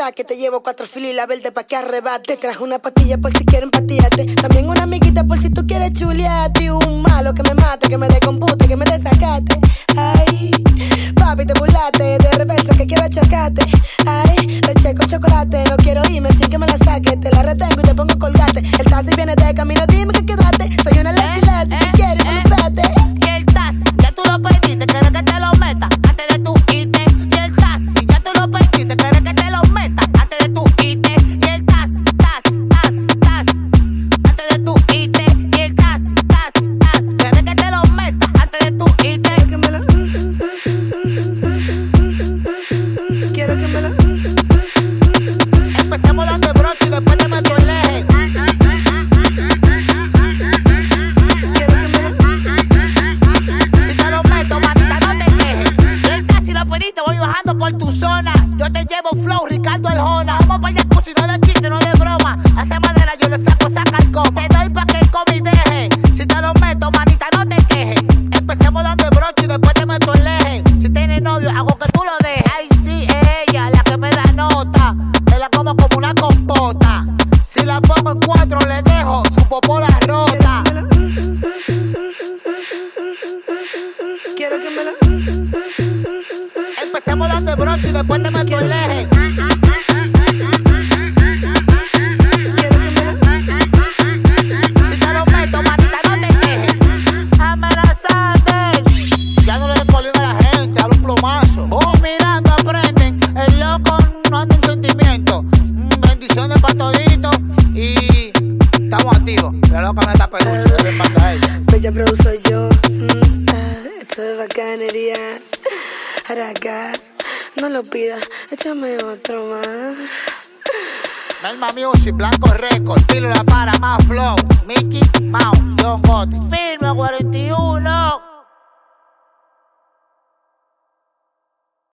saque. Te llevo 4 filas y la verde pa' que arrebate. Te trajo una pastilla por si quieren patearte. También una amiguita por si tú quieres chulearte. Y un malo que me mate, que me dé compute, que me desacate. Ay, papi, te burlaste. De reversa que quiero chocarte. Ay, leche con chocolate. No quiero irme sin que me la saque. Te la retengo y te pongo colgate. El taxi viene de camino, dime que quedaste. Soy una lazy que quiere involucrarte. Y el taxi, ya tú lo pediste, quieres que te lo meta antes de tu irte. Y el taxi, ya tú lo pediste, quieres que te lo meta antes de tu irte. Y el taxi, antes de tu irte. Y el taxi, quieres que te lo meta antes de tu irte. Quiero que me la Empecemos dando broche y después te meto el eje. Si te lo meto, manita, no te quejes. Y el taxi lo pediste, voy bajando por tu zona. Yo te llevo flow, Ricardo el Jona. Vamos para el jacuzzi, no de chiste, no de broma. A esa madera yo le saco carcoma. Te doy pa' que el COVID deje. Si te lo meto, manita, no te quejes. Empecemos dando broche y después te meto el eje. Si tienes novio, hago que tú lo dejes. Ay, sí, ella, la que me da nota. Me la como una compota. Si la pongo en 4, le dejo su popola rota. quiero que me la Empecemos dando broche y después te meto el eje. Si te lo meto, manita, no te quejes. Amenazante. Ya no le des colín a la gente, a los plomazos. Mirando aprenden. El loco no anda en sentimiento. Bendiciones para toditos. Y estamos activos. La loca me está peluche, debe para ella. Bella Bro soy yo. Esto es bacanería. Araca, no lo pidas, échame otro más. Melma Music, Blanco Record, Pílula para más flow. Mickey Mouse, John Gotti. Firme 41.